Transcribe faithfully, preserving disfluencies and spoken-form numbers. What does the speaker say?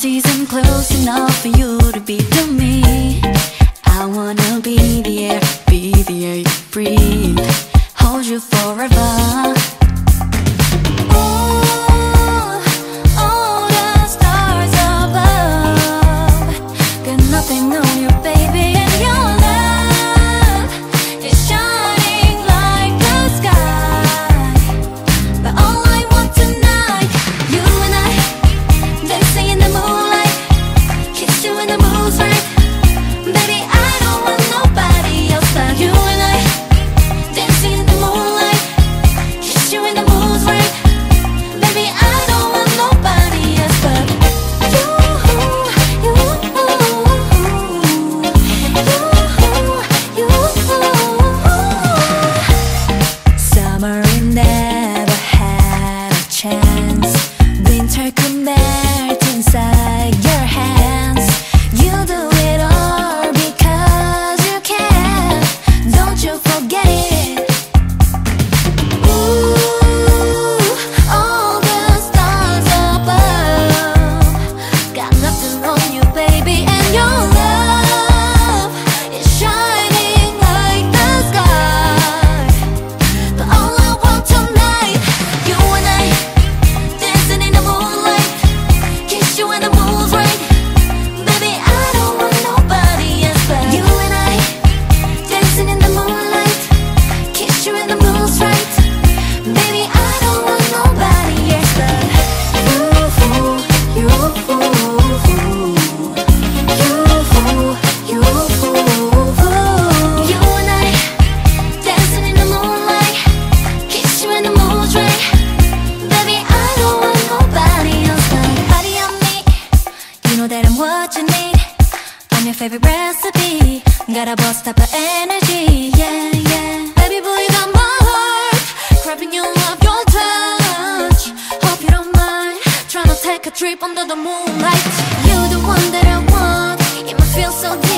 Heart isn't close enough for you to be to me. I wanna be the air, be the air you breathe, hold you forever. Oh, all the stars above got nothing on you, baby, and your love is shining like the sky. But all I want tonight, you and I, dancing in the moonlight, kiss you in the moon's right. Baby, I don't want nobody else but you and I, dancing in the moonlight, kiss you in the moon's right. Baby, I don't want nobody else but you, you, you, you. Summer never had a chance. Winter could melt inside your hands. You do it all because you can. Don't you forget it. Ooh, all the stars above got nothing on you, baby, and your love is shining like the sky. But all I want tonight, you and I, dancing in the moonlight, kiss you in the moon's right. Baby, I don't want nobody else but you and I, dancing in the moonlight, kiss you in the moon's right. Baby, I don't want nobody else but you, you, you, you, you and I, dancing in the moonlight, kiss you in the moon's right. Baby, I don't want nobody else but body on me. You know that I'm what you need. I'm your favorite recipe. Gotta bust up the energy, yeah, yeah. Baby boy, you got my heart, craving you love, your touch. Hope you don't mind, tryna take a trip under the moonlight. You're the one that I want, it must feel so good.